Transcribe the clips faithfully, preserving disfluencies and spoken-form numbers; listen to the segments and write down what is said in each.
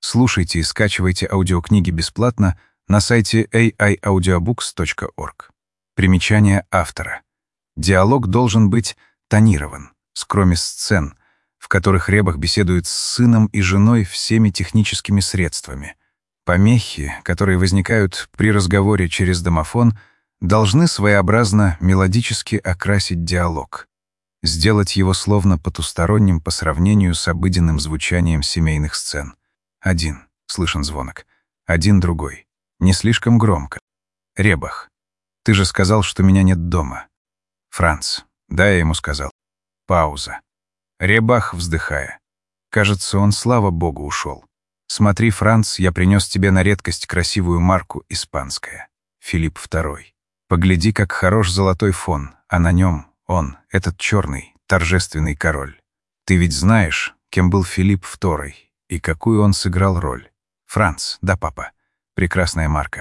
Слушайте и скачивайте аудиокниги бесплатно на сайте эй ай аудиобукс точка орг. Примечание автора. Диалог должен быть тонирован, скроме сцен, в которых Ребах беседует с сыном и женой всеми техническими средствами. Помехи, которые возникают при разговоре через домофон, должны своеобразно мелодически окрасить диалог, сделать его словно потусторонним по сравнению с обыденным звучанием семейных сцен. Один. Слышен звонок. Один другой. Не слишком громко. Ребах. Ты же сказал, что меня нет дома. Франц. Да, я ему сказал. Пауза. Ребах, вздыхая. Кажется, он, слава богу, ушел. Смотри, Франц, я принес тебе на редкость красивую марку испанская. Филипп второй. Погляди, как хорош золотой фон, а на нем он, этот черный, торжественный король. Ты ведь знаешь, кем был Филипп второй и какую он сыграл роль. Франц, да, папа. Прекрасная марка.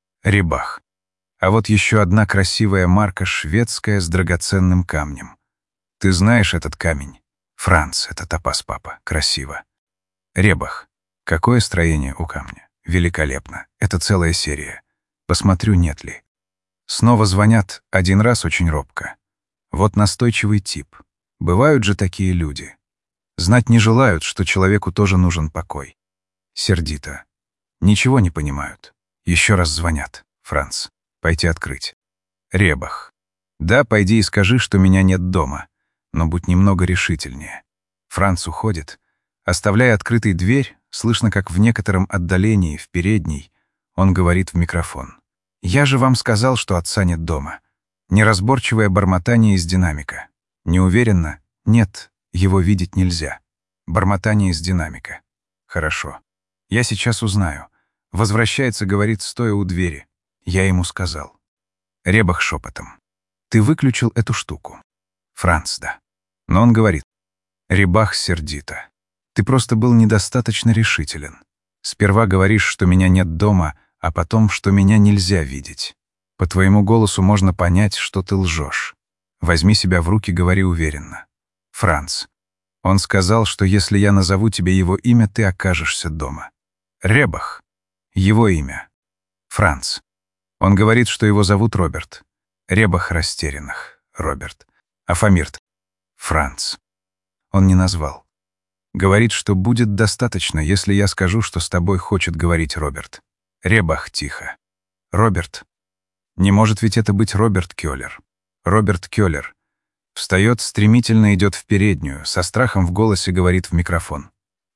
Ребах. А вот еще одна красивая марка шведская с драгоценным камнем. Ты знаешь этот камень? Франц, это топаз, папа. Красиво. Ребах. Какое строение у камня? Великолепно. Это целая серия. Посмотрю, нет ли. Снова звонят, один раз очень робко. Вот настойчивый тип. Бывают же такие люди. Знать не желают, что человеку тоже нужен покой. Сердито. Ничего не понимают. Еще раз звонят. Франц. Пойти открыть. Ребах. Да, пойди и скажи, что меня нет дома. Но будь немного решительнее. Франц уходит. Оставляя открытой дверь, слышно, как в некотором отдалении, в передней, он говорит в микрофон. «Я же вам сказал, что отца нет дома». Неразборчивое бормотание из динамика. Неуверенно. Нет, его видеть нельзя. Бормотание из динамика. Хорошо. Я сейчас узнаю. Возвращается, говорит, стоя у двери. Я ему сказал. Ребах шепотом. Ты выключил эту штуку. Франц, да. Но он говорит. Ребах сердито. Ты просто был недостаточно решителен. Сперва говоришь, что меня нет дома, а потом, что меня нельзя видеть. По твоему голосу можно понять, что ты лжешь. Возьми себя в руки, говори уверенно. Франц. Он сказал, что если я назову тебе его имя, ты окажешься дома. Ребах. Его имя. Франц. Он говорит, что его зовут Роберт. Ребах растерянных. Роберт. А Фомирт. Франц. Он не назвал. Говорит, что будет достаточно, если я скажу, что с тобой хочет говорить Роберт. Ребах тихо. Роберт. Не может ведь это быть Роберт Кёллер. Роберт Кёллер. Встает, стремительно идет в переднюю, со страхом в голосе говорит в микрофон.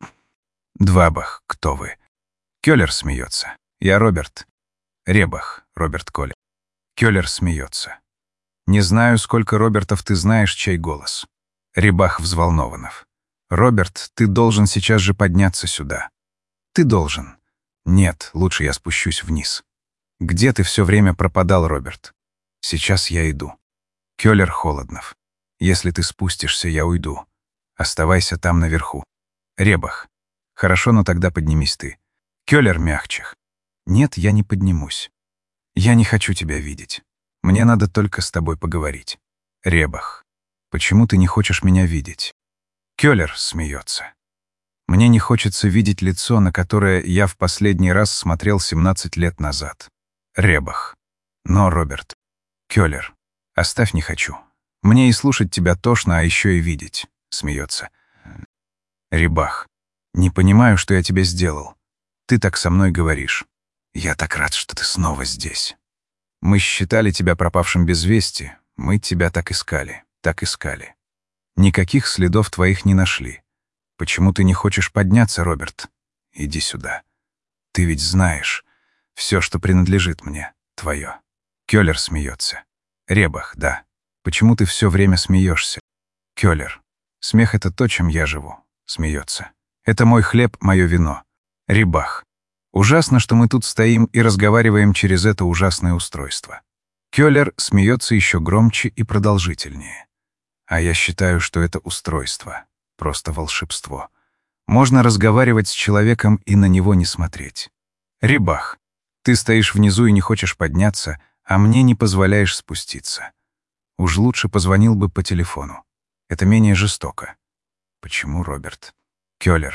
Двабах, кто вы? Кёллер смеется. Я Роберт. Ребах, Роберт Коллер. Кёллер смеется. Не знаю, сколько Робертов ты знаешь, чей голос. Ребах взволнованов. Роберт, ты должен сейчас же подняться сюда. Ты должен. Нет, лучше я спущусь вниз. Где ты все время пропадал, Роберт? Сейчас я иду. Кёллер Холоднов. Если ты спустишься, я уйду. Оставайся там наверху. Ребах. Хорошо, но тогда поднимись ты. Кёллер Мягчих. Нет, я не поднимусь. Я не хочу тебя видеть. Мне надо только с тобой поговорить. Ребах. Почему ты не хочешь меня видеть? Кёллер смеется. Мне не хочется видеть лицо, на которое я в последний раз смотрел семнадцать лет назад. Ребах. Но, Роберт. Кёллер. Оставь, не хочу. Мне и слушать тебя тошно, а еще и видеть. Смеется. Ребах. Не понимаю, что я тебе сделал. Ты так со мной говоришь. Я так рад, что ты снова здесь. Мы считали тебя пропавшим без вести. Мы тебя так искали, так искали. Никаких следов твоих не нашли. Почему ты не хочешь подняться, Роберт? Иди сюда. Ты ведь знаешь, все, что принадлежит мне, твое. Кёллер смеется. Ребах, да. Почему ты все время смеешься? Кёллер. Смех — это то, чем я живу. Смеется. Это мой хлеб, мое вино. Ребах. Ужасно, что мы тут стоим и разговариваем через это ужасное устройство. Кёллер смеется еще громче и продолжительнее. А я считаю, что это устройство. Просто волшебство. Можно разговаривать с человеком и на него не смотреть. Ребах. Ты стоишь внизу и не хочешь подняться, а мне не позволяешь спуститься. Уж лучше позвонил бы по телефону. Это менее жестоко. Почему, Роберт? Кёллер.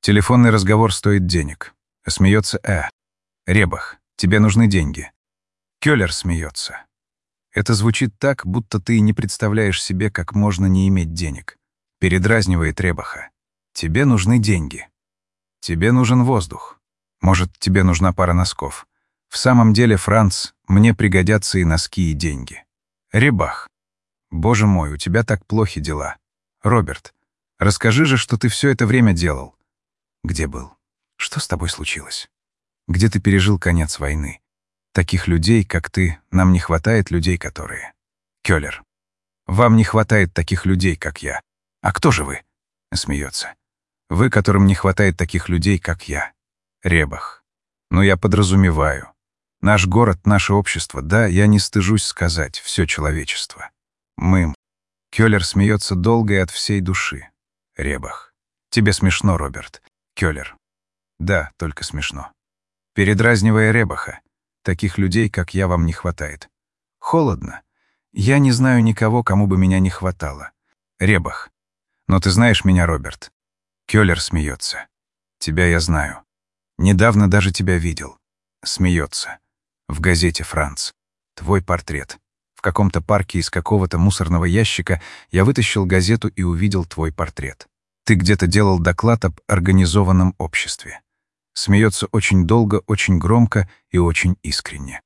Телефонный разговор стоит денег. Смеется Э. Ребах, тебе нужны деньги. Кёллер смеется. Это звучит так, будто ты не представляешь себе, как можно не иметь денег. Передразнивает Ребаха. Тебе нужны деньги. Тебе нужен воздух. Может, тебе нужна пара носков. В самом деле, Франц, мне пригодятся и носки, и деньги. Ребах. Боже мой, у тебя так плохи дела. Роберт, расскажи же, что ты все это время делал. Где был? Что с тобой случилось? Где ты пережил конец войны? Таких людей, как ты, нам не хватает людей, которые... Кёллер. Вам не хватает таких людей, как я. А кто же вы? Смеется. Вы, которым не хватает таких людей, как я. Ребах. Но я подразумеваю. Наш город, наше общество, да, я не стыжусь сказать, все человечество. Мы... Кёллер смеется долго и от всей души. Ребах. Тебе смешно, Роберт. Кёллер. Да, только смешно. Передразнивая Ребаха. Таких людей, как я, вам не хватает. Холодно. Я не знаю никого, кому бы меня не хватало. Ребах. Но ты знаешь меня, Роберт. Кёллер смеется. Тебя я знаю. Недавно даже тебя видел. Смеется. В газете «Франц». Твой портрет. В каком-то парке из какого-то мусорного ящика я вытащил газету и увидел твой портрет. Ты где-то делал доклад об организованном обществе. Смеется очень долго, очень громко и очень искренне.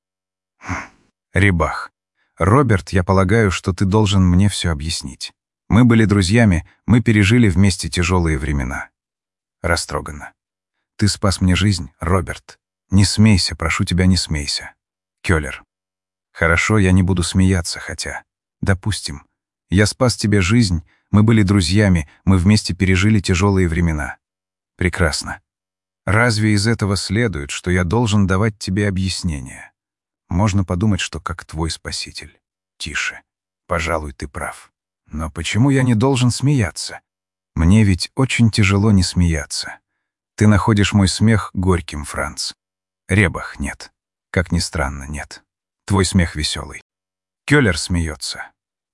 Ребах. Роберт, я полагаю, что ты должен мне все объяснить. Мы были друзьями, мы пережили вместе тяжелые времена. Растроганно. Ты спас мне жизнь, Роберт. Не смейся, прошу тебя, не смейся. Кёллер. Хорошо, я не буду смеяться, хотя... Допустим. Я спас тебе жизнь, мы были друзьями, мы вместе пережили тяжелые времена. Прекрасно. Разве из этого следует, что я должен давать тебе объяснение? Можно подумать, что как твой спаситель. Тише. Пожалуй, ты прав. Но почему я не должен смеяться? Мне ведь очень тяжело не смеяться. Ты находишь мой смех горьким, Франц. Ребах, нет. Как ни странно, нет. Твой смех веселый. Кёллер смеется.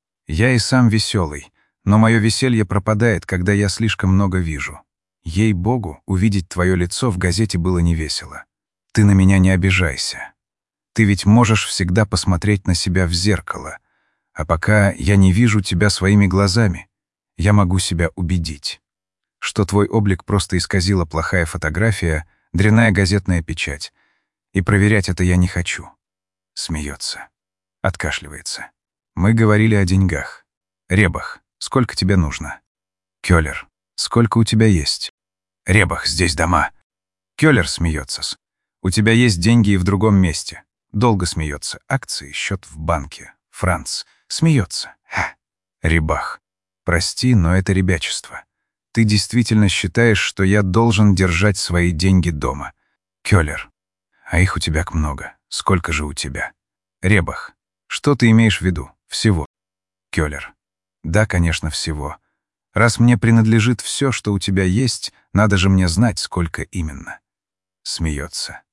Я и сам веселый, но мое веселье пропадает, когда я слишком много вижу. Ей-богу, увидеть твое лицо в газете было невесело. Ты на меня не обижайся. Ты ведь можешь всегда посмотреть на себя в зеркало. А пока я не вижу тебя своими глазами, я могу себя убедить, что твой облик просто исказила плохая фотография, дрянная газетная печать. И проверять это я не хочу. Смеется. Откашливается. Мы говорили о деньгах. Ребах, сколько тебе нужно? Кёллер, сколько у тебя есть? Ребах, здесь дома. Кёллер смеется. У тебя есть деньги и в другом месте. Долго смеется. Акции, счет в банке. Франц. Смеется. Ха. Ребах. Прости, но это ребячество. Ты действительно считаешь, что я должен держать свои деньги дома. Кёллер. А их у тебя много. Сколько же у тебя? Ребах. Что ты имеешь в виду? Всего. Кёллер. Да, конечно, всего. Раз мне принадлежит все, что у тебя есть, надо же мне знать, сколько именно. Смеется.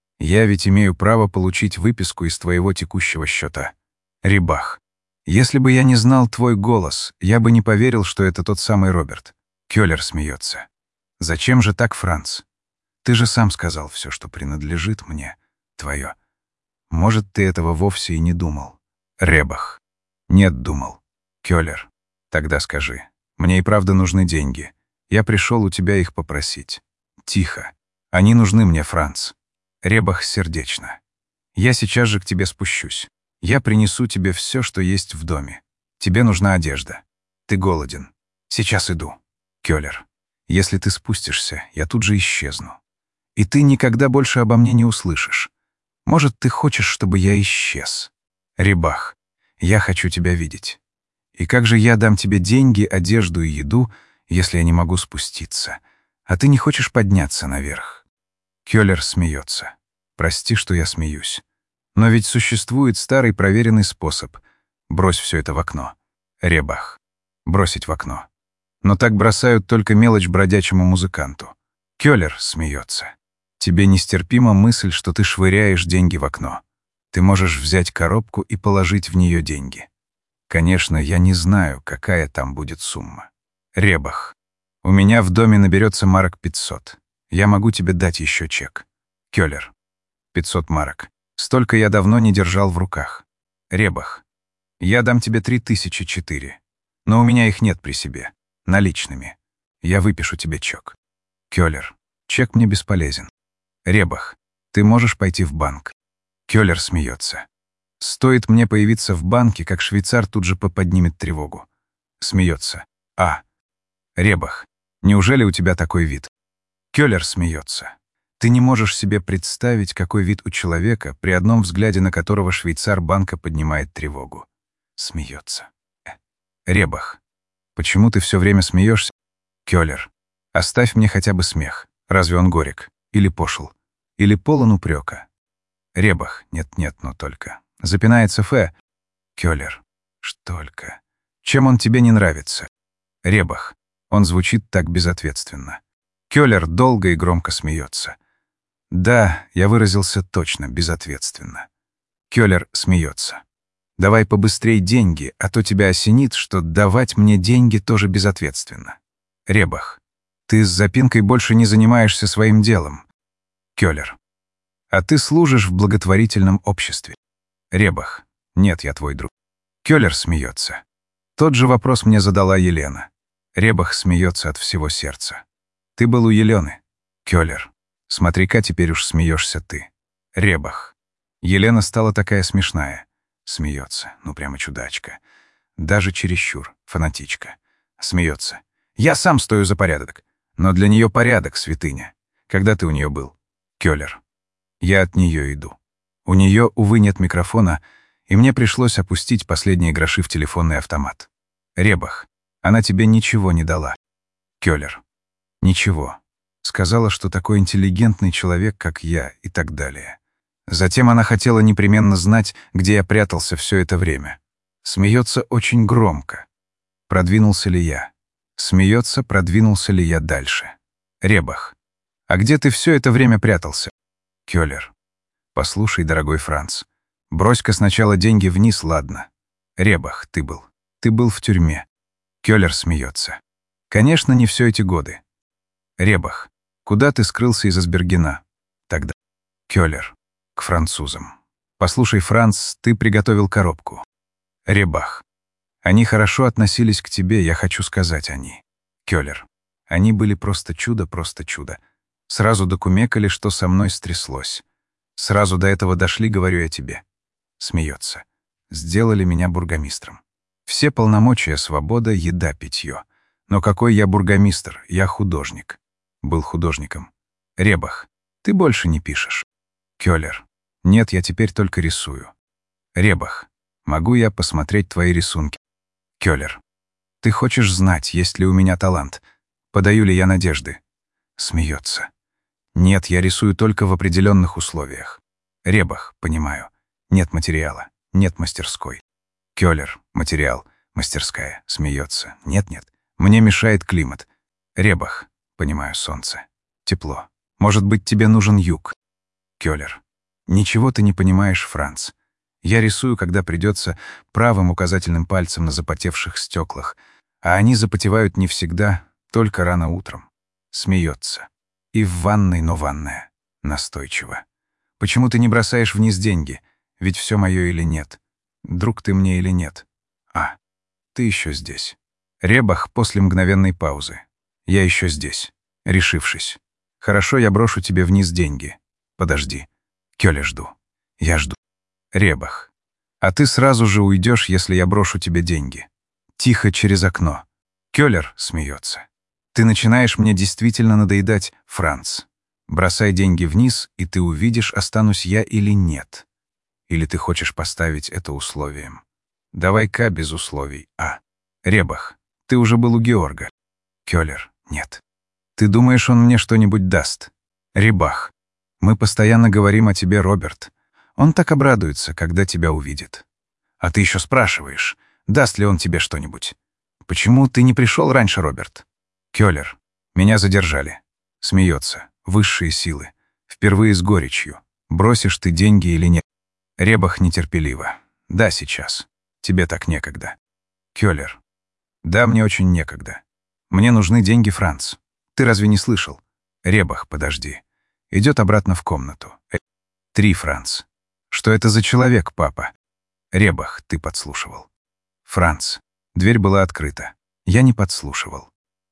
Я ведь имею право получить выписку из твоего текущего счета. Ребах. Если бы я не знал твой голос, я бы не поверил, что это тот самый Роберт. Кёллер смеется. Зачем же так, Франц? Ты же сам сказал, все, что принадлежит мне, твое. Может, ты этого вовсе и не думал. Ребах. Нет, думал. Кёллер. Тогда скажи. Мне и правда нужны деньги. Я пришел у тебя их попросить. Тихо. Они нужны мне, Франц. Ребах сердечно. Я сейчас же к тебе спущусь. Я принесу тебе все, что есть в доме. Тебе нужна одежда. Ты голоден. Сейчас иду. Кёллер. Если ты спустишься, я тут же исчезну. И ты никогда больше обо мне не услышишь. Может, ты хочешь, чтобы я исчез? Ребах. Я хочу тебя видеть. И как же я дам тебе деньги, одежду и еду, если я не могу спуститься, а ты не хочешь подняться наверх? Кёллер смеется. Прости, что я смеюсь. Но ведь существует старый проверенный способ. Брось все это в окно. Ребах. Бросить в окно. Но так бросают только мелочь бродячему музыканту. Кёллер смеется. Тебе нестерпима мысль, что ты швыряешь деньги в окно. Ты можешь взять коробку и положить в нее деньги. Конечно, я не знаю, какая там будет сумма. Ребах. У меня в доме наберется марок пятьсот. Я могу тебе дать еще чек. Кёллер. пятьсот марок. Столько я давно не держал в руках. Ребах. Я дам тебе три тысячи четыре. Но у меня их нет при себе. Наличными. Я выпишу тебе чек. Кёллер. Чек мне бесполезен. Ребах. Ты можешь пойти в банк. Кёллер смеется. Стоит мне появиться в банке, как швейцар тут же поподнимет тревогу. Смеется. А. Ребах. Неужели у тебя такой вид? Кёллер смеется. Ты не можешь себе представить, какой вид у человека, при одном взгляде на которого швейцар банка поднимает тревогу. Смеется. Э. Ребах. Почему ты все время смеешься? Кёллер. Оставь мне хотя бы смех. Разве он горек? Или пошел? Или полон упрека? Ребах. Нет-нет, но только. Запинается Фе. Кёллер. Штолько. Чем он тебе не нравится? Ребах. Он звучит так безответственно. Кёллер долго и громко смеется. Да, я выразился точно, безответственно. Кёллер смеется. Давай побыстрей деньги, а то тебя осенит, что давать мне деньги тоже безответственно. Ребах. Ты с запинкой больше не занимаешься своим делом. Кёллер. А ты служишь в благотворительном обществе. Ребах. Нет, я твой друг. Кёллер смеется. Тот же вопрос мне задала Елена. Ребах смеется от всего сердца. Ты был у Елены. Кёллер. Смотри-ка, теперь уж смеешься ты. Ребах. Елена стала такая смешная. Смеется. Ну, прямо чудачка. Даже чересчур. Фанатичка. Смеется. Я сам стою за порядок. Но для нее порядок — святыня. Когда ты у нее был? Кёллер. Я от нее иду. У нее, увы, нет микрофона, и мне пришлось опустить последние гроши в телефонный автомат. Ребах. Она тебе ничего не дала. Кёллер. Ничего. Сказала, что такой интеллигентный человек, как я, и так далее. Затем она хотела непременно знать, где я прятался все это время. Смеется очень громко. Продвинулся ли я? Смеется, продвинулся ли я дальше? Ребах. А где ты все это время прятался? Кёллер. Послушай, дорогой Франц, брось-ка сначала деньги вниз, ладно? Ребах, ты был. Ты был в тюрьме. Кёллер смеется. Конечно, не все эти годы. Ребах. Куда ты скрылся из Асбергена? Тогда. Кёллер. К французам. Послушай, Франц, ты приготовил коробку. Ребах. Они хорошо относились к тебе, я хочу сказать, они. Кёллер. Они были просто чудо, просто чудо. Сразу докумекали, что со мной стряслось. Сразу до этого дошли, говорю я тебе. Смеется. Сделали меня бургомистром. Все полномочия, свобода, еда, питье. Но какой я бургомистр? Я художник. Был художником. Ребах. Ты больше не пишешь. Кёллер. Нет, я теперь только рисую. Ребах. Могу я посмотреть твои рисунки? Кёллер. Ты хочешь знать, есть ли у меня талант? Подаю ли я надежды? Смеется. Нет, я рисую только в определенных условиях. Ребах. Понимаю. Нет материала. Нет мастерской. Кёллер. Материал. Мастерская. Смеется. Нет-нет. Мне мешает климат. Ребах. Понимаю, солнце. Тепло. Может быть, тебе нужен юг. Кёллер. Ничего ты не понимаешь, Франц. Я рисую, когда придется, правым указательным пальцем на запотевших стеклах, а они запотевают не всегда, только рано утром. Смеется. И в ванной, но ванная. Настойчиво. Почему ты не бросаешь вниз деньги? Ведь все мое или нет? Друг ты мне или нет? А, ты еще здесь. Ребах после мгновенной паузы. Я еще здесь. Решившись. Хорошо, я брошу тебе вниз деньги. Подожди. Кёллер, жду. Я жду. Ребах. А ты сразу же уйдешь, если я брошу тебе деньги. Тихо через окно. Кёллер смеется. Ты начинаешь мне действительно надоедать, Франц. Бросай деньги вниз, и ты увидишь, останусь я или нет. Или ты хочешь поставить это условием? Давай-ка без условий. А. Ребах. Ты уже был у Георга. Кёллер. Нет. Ты думаешь, он мне что-нибудь даст? Ребах. Мы постоянно говорим о тебе, Роберт. Он так обрадуется, когда тебя увидит. А ты еще спрашиваешь, даст ли он тебе что-нибудь. Почему ты не пришел раньше, Роберт? Кёллер. Меня задержали. Смеется. Высшие силы. Впервые с горечью. Бросишь ты деньги или нет? Ребах нетерпеливо. Да, сейчас. Тебе так некогда. Кёллер. Да, мне очень некогда. Мне нужны деньги, Франц. Ты разве не слышал? Ребах, подожди. Идет обратно в комнату. Э, Три, Франц. Что это за человек, папа? Ребах, ты подслушивал. Франц. Дверь была открыта. Я не подслушивал.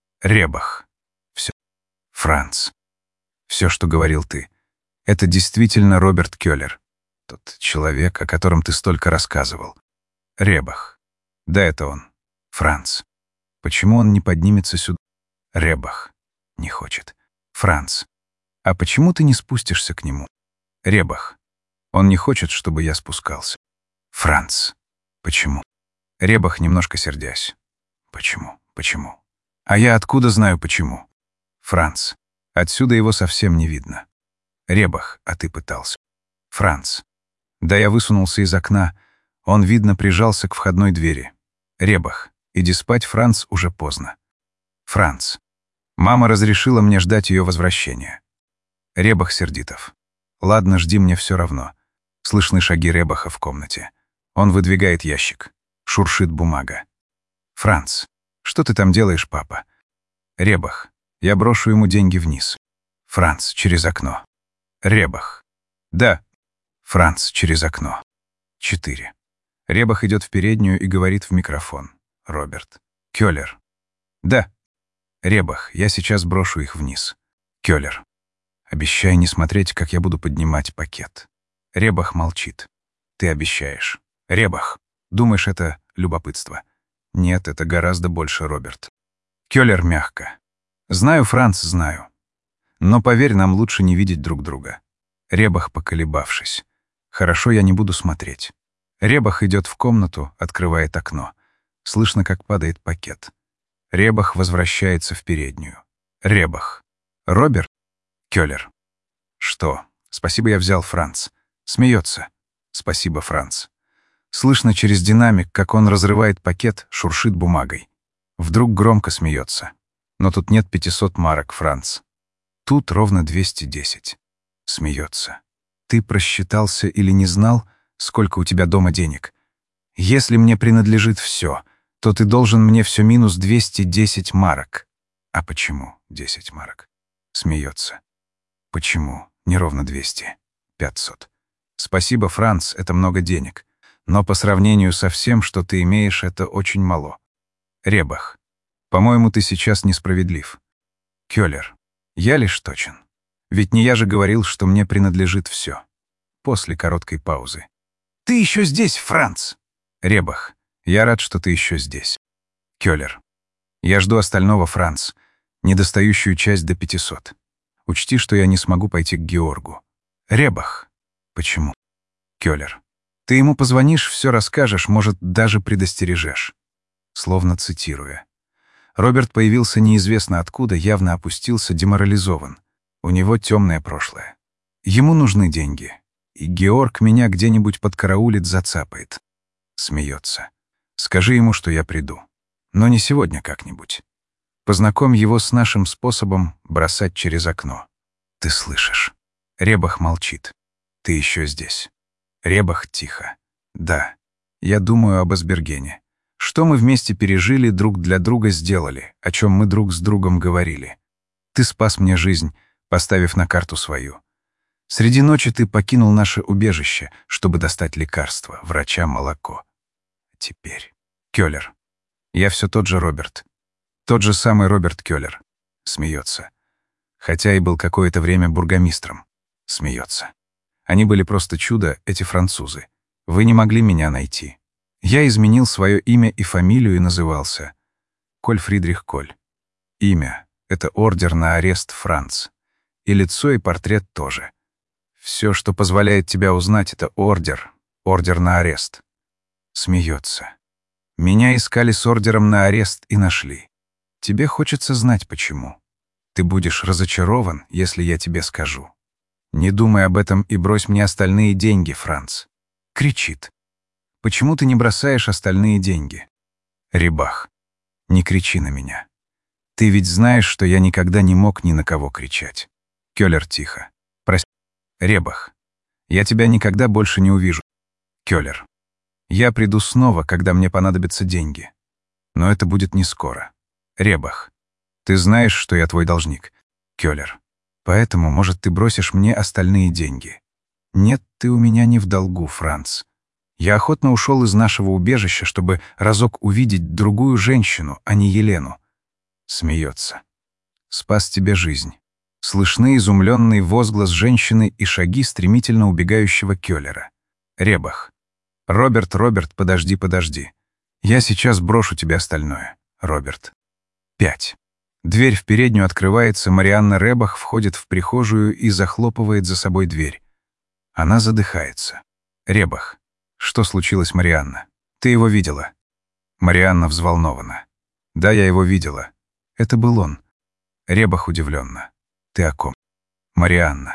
Ребах. Все. Франц. Все, что говорил ты. Это действительно Роберт Кёллер. Тот человек, о котором ты столько рассказывал. Ребах. Да, это он. Франц. Почему он не поднимется сюда? Ребах. Не хочет. Франц. А почему ты не спустишься к нему? Ребах. Он не хочет, чтобы я спускался. Франц. Почему? Ребах, немножко сердясь. Почему? Почему? А я откуда знаю почему? Франц. Отсюда его совсем не видно. Ребах, а ты пытался. Франц. Да я высунулся из окна. Он, видно, прижался к входной двери. Ребах. Иди спать, Франц, уже поздно. Франц. Мама разрешила мне ждать ее возвращения. Ребах Сердитов. Ладно, жди, мне все равно. Слышны шаги Ребаха в комнате. Он выдвигает ящик. Шуршит бумага. Франц. Что ты там делаешь, папа? Ребах. Я брошу ему деньги вниз. Франц. Через окно. Ребах. Да. Франц. Через окно. Четыре. Ребах идет в переднюю и говорит в микрофон. Роберт. Кёллер. Да. Ребах. Я сейчас брошу их вниз. Кёллер. Обещай не смотреть, как я буду поднимать пакет. Ребах молчит. Ты обещаешь. Ребах. Думаешь, это любопытство? Нет, это гораздо больше, Роберт. Кёллер мягко. Знаю, Франц, знаю. Но поверь, нам лучше не видеть друг друга. Ребах, поколебавшись. Хорошо, я не буду смотреть. Ребах идет в комнату, открывает окно. Слышно, как падает пакет. Ребах возвращается в переднюю. Ребах. Роберт? Кёллер. Что? Спасибо, я взял, Франц. Смеется. Спасибо, Франц. Слышно через динамик, как он разрывает пакет, шуршит бумагой. Вдруг громко смеется. Но тут нет пятисот марок, Франц. Тут ровно двести десять. Смеется. Ты просчитался или не знал, сколько у тебя дома денег? Если мне принадлежит все, то ты должен мне все минус двести десять марок. А почему десять марок? Смеется. Почему? Не ровно двести. пятьсот. Спасибо, Франц, это много денег. Но по сравнению со всем, что ты имеешь, это очень мало. Ребах. По-моему, ты сейчас несправедлив. Кёллер. Я лишь точен. Ведь не я же говорил, что мне принадлежит все. После короткой паузы. Ты еще здесь, Франц? Ребах. Я рад, что ты еще здесь. Кёллер. Я жду остального, Франц. Недостающую часть до пятисот. Учти, что я не смогу пойти к Георгу. Ребах. Почему? Кёллер. Ты ему позвонишь, все расскажешь, может, даже предостережешь. Словно цитируя. Роберт появился неизвестно откуда, явно опустился, деморализован. У него темное прошлое. Ему нужны деньги. И Георг меня где-нибудь подкараулит, зацапает. Смеется. Скажи ему, что я приду. Но не сегодня как-нибудь. Познакомь его с нашим способом бросать через окно. Ты слышишь? Ребах молчит. Ты еще здесь. Ребах тихо. Да. Я думаю об Асбергене. Что мы вместе пережили, друг для друга сделали, о чем мы друг с другом говорили. Ты спас мне жизнь, поставив на карту свою. Среди ночи ты покинул наше убежище, чтобы достать лекарство, врача, молоко. Теперь. Кёллер. Я все тот же Роберт. Тот же самый Роберт Кёллер. Смеется. Хотя и был какое-то время бургомистром. Смеется. Они были просто чудо, эти французы. Вы не могли меня найти. Я изменил свое имя и фамилию и назывался Коль Фридрих Коль. Имя — это ордер на арест, Франц. И лицо, и портрет тоже. Все, что позволяет тебя узнать, — это ордер, ордер на арест. Смеется. Меня искали с ордером на арест и нашли. Тебе хочется знать, почему. Ты будешь разочарован, если я тебе скажу. Не думай об этом и брось мне остальные деньги, Франц. Кричит. Почему ты не бросаешь остальные деньги? Ребах. Не кричи на меня. Ты ведь знаешь, что я никогда не мог ни на кого кричать. Кёллер тихо. Прости. Ребах. Я тебя никогда больше не увижу. Кёллер. Я приду снова, когда мне понадобятся деньги. Но это будет не скоро. Ребах. Ты знаешь, что я твой должник, Кёллер. Поэтому, может, ты бросишь мне остальные деньги. Нет, ты у меня не в долгу, Франц. Я охотно ушел из нашего убежища, чтобы разок увидеть другую женщину, а не Елену. Смеется. Спас тебе жизнь. Слышны изумленный возглас женщины и шаги стремительно убегающего Кёллера. Ребах. Роберт, Роберт, подожди, подожди. Я сейчас брошу тебе остальное, Роберт. Пять. Дверь в переднюю открывается, Марианна Ребах входит в прихожую и захлопывает за собой дверь. Она задыхается. Ребах. Что случилось, Марианна? Ты его видела? Марианна взволнована. Да, я его видела. Это был он. Ребах удивленно. Ты о ком? Марианна.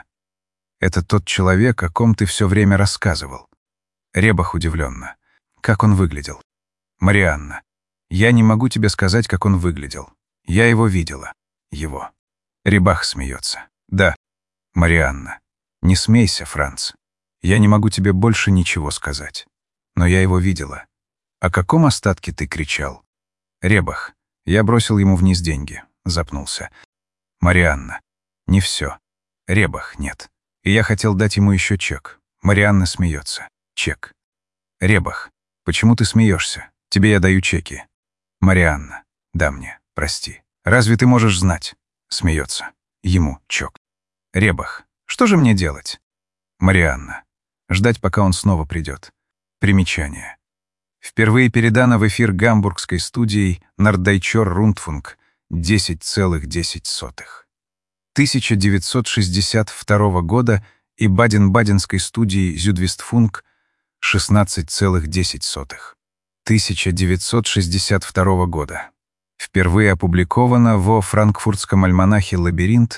Это тот человек, о ком ты все время рассказывал. Ребах удивленно. Как он выглядел? Марианна. Я не могу тебе сказать, как он выглядел. Я его видела. Его. Ребах смеется. Да. Марианна. Не смейся, Франц. Я не могу тебе больше ничего сказать. Но я его видела. О каком остатке ты кричал? Ребах. Я бросил ему вниз деньги. Запнулся. Марианна. Не все. Ребах. Нет. И я хотел дать ему еще чек. Марианна смеется. Чек. Ребах. Почему ты смеешься? Тебе я даю чеки. Марианна. Да мне. Прости. Разве ты можешь знать? Смеется. Ему чок. Ребах. Что же мне делать? Марианна. Ждать, пока он снова придет. Примечание. Впервые передано в эфир гамбургской студией Норддeutscher Rundfunk десять целых десять сотых. тысяча девятьсот шестьдесят второго года и Баден-Баденской студии Südwestfunk шестнадцать целых десять сотых. тысяча девятьсот шестьдесят второго года. Впервые опубликовано во франкфуртском альманахе «Лабиринт»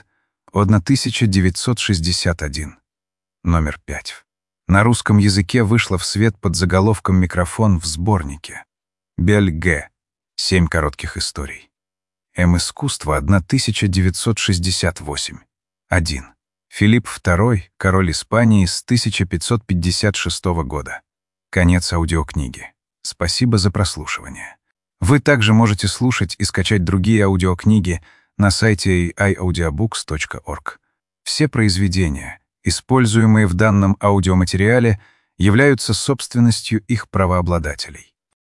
тысяча девятьсот шестьдесят один. Номер пять. На русском языке вышла в свет под заголовком «Микрофон в сборнике». Бель Г. Семь коротких историй. М. Искусство тысяча девятьсот шестьдесят восемь. один. Филипп второй, король Испании с тысяча пятьсот пятьдесят шестого года. Конец аудиокниги. Спасибо за прослушивание. Вы также можете слушать и скачать другие аудиокниги на сайте эй ай аудиобукс точка орг. Все произведения, используемые в данном аудиоматериале, являются собственностью их правообладателей.